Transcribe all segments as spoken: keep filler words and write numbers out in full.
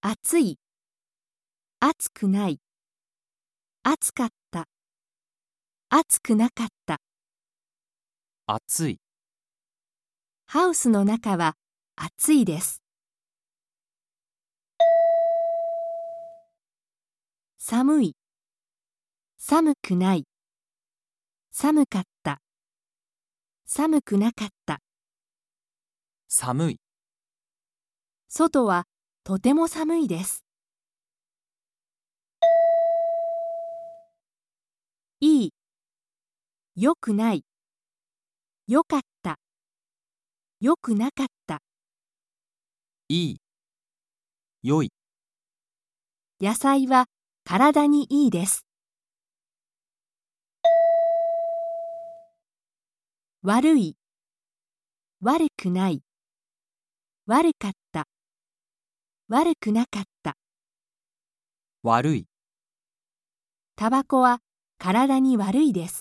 暑い、暑くない、暑かった、暑くなかった。 暑い、 ハウスの中は暑いです。寒い、寒くない、寒かった、寒くなかった。 寒い、 外はとても寒いです。いい、よくない、よかった、よくなかった。 いい、良い、 野菜は体にいいです。悪い、悪くない、悪かった、悪くなかった。 悪い、 タバコは体に悪いです。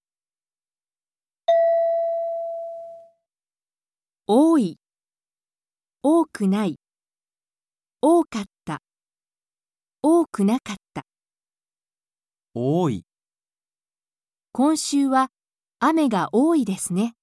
多い、多くない、多かった、多くなかった。 多い、 今週は雨が多いですね。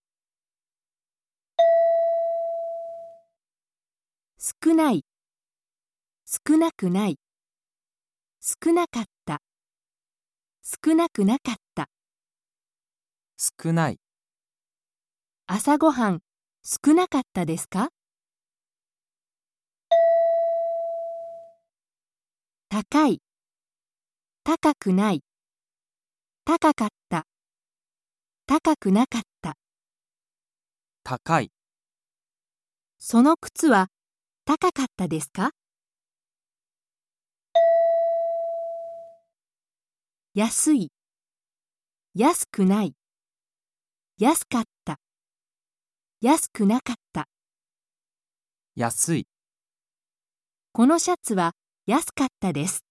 少ない、少なくない、少なかった、少なくなかった。 少ない、 朝ごはん少なかったですか？高い、高くない、高かった、高くなかった。 高い、 その靴は高かったですか？安い、安くない、安かった、安くなかった。 安い。 このシャツは安かったです。